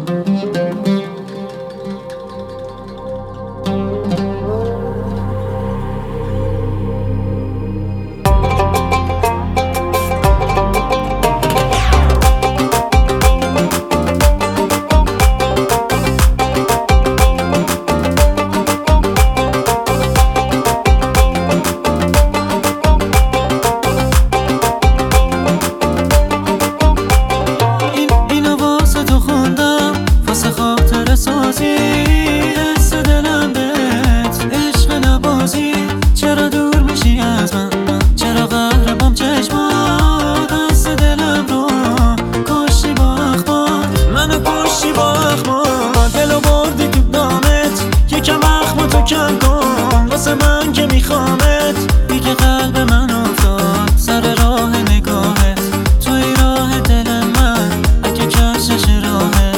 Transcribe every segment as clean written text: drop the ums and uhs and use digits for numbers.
چرا دور میشی از من؟ چرا قهربام چشمات؟ دست دلم رو کشتی با اخمات، منو کشتی با اخمات. دلو بردی تو دامت، یکم اخماتو کم کن واسه من که میخوامت. دیگه قلب من افتاد سر راه نگاهت، توی راه دل من اگه کشش راهت.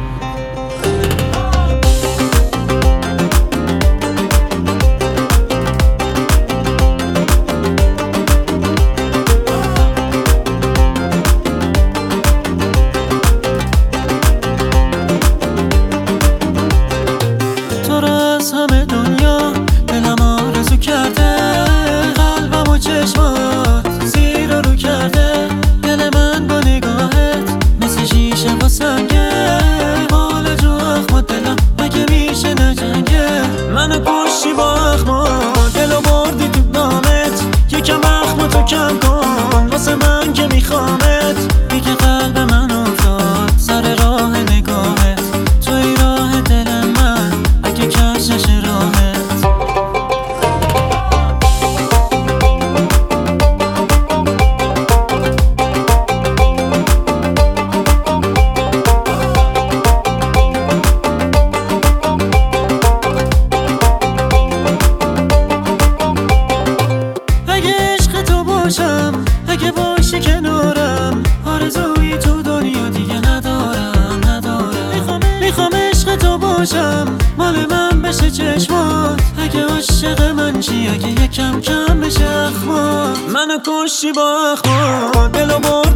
همه دنیا دلم آرزو کرده، قلبم و چشمات زیر رو کرده. دل من با نگاهت مثل شیشه با سنگه، حال جو اخمات دلم مگه میشه نجنگه. منو کشتی با اخمات، دلو بردی تو دامت، یکم اخماتو کم کن واسه من که میخوامت. دیگه قلب من افتاد سر راه نگاهت، توی راه دل من اگه کشش راهت. اگه عشق تو باشم، اگه باشی کنارم، آرزویی تو دنیا دیگه ندارم. میخوام عشق تو باشم، مال من بشه چشمات. اگه عاشق من چی؟ اگه یکم کم بشه اخمات. منو کشتی با اخمات، دلو برد